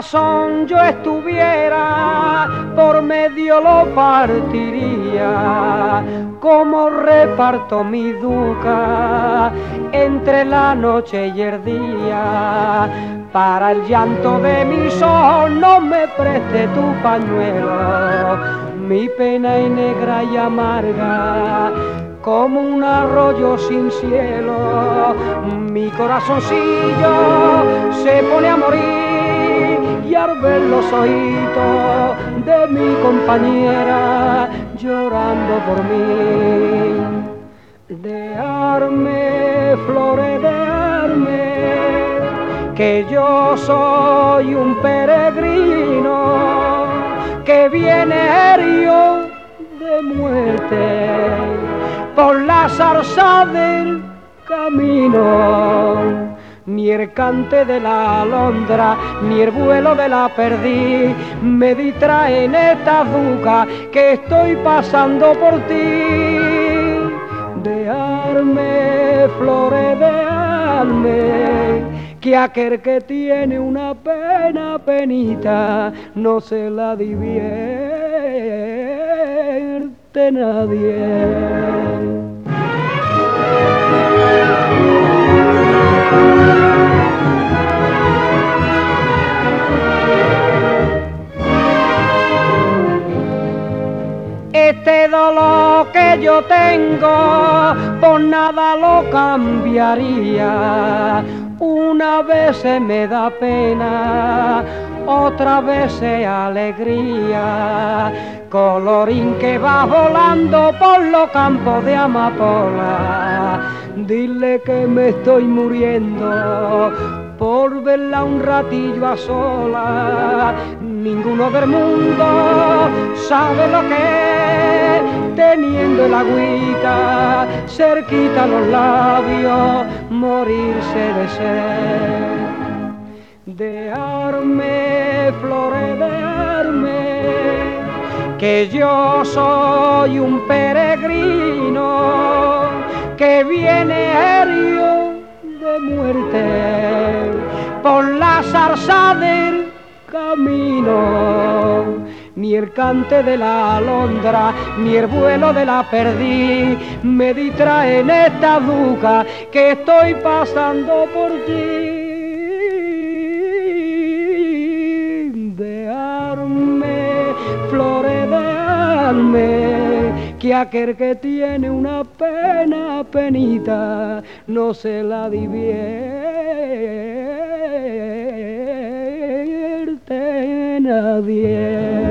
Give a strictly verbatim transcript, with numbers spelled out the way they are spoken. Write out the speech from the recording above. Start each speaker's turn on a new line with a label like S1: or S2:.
S1: corazón yo estuviera, por medio lo partiría, como reparto mi duca entre la noche y el día. Para el llanto de mis ojos no me preste tu pañuelo, mi pena es negra y amarga como un arroyo sin cielo. Mi corazoncillo se pone a morir y al ver los ojitos de mi compañera llorando por mí. Dejarme, flores, dejarme, que yo soy un peregrino que viene herido de muerte por la zarza del camino. Ni el cante de la alondra, ni el vuelo de la perdiz me distraen esta duca que estoy pasando por ti. Dejarme, flores, dejarme, que aquel que tiene una pena, penita, no se la divierte nadie. Este dolor que yo tengo por nada lo cambiaría. Una vez me da pena, otra vez alegría. Colorín que va volando por los campos de amapola, dile que me estoy muriendo por verla un ratillo a sola. Ninguno del mundo sabe lo que es, teniendo el agüita cerquita los labios, morirse de sed. Dejarme, flores, dejarme, que yo soy un peregrino que viene herido de muerte por la zarza del camino. Ni el cante de la alondra, ni el vuelo de la perdiz me distraen esta duca que estoy pasando por ti. Dejarme, flores, dejarme, que aquel que tiene una pena, penita, no se la divierte nadie.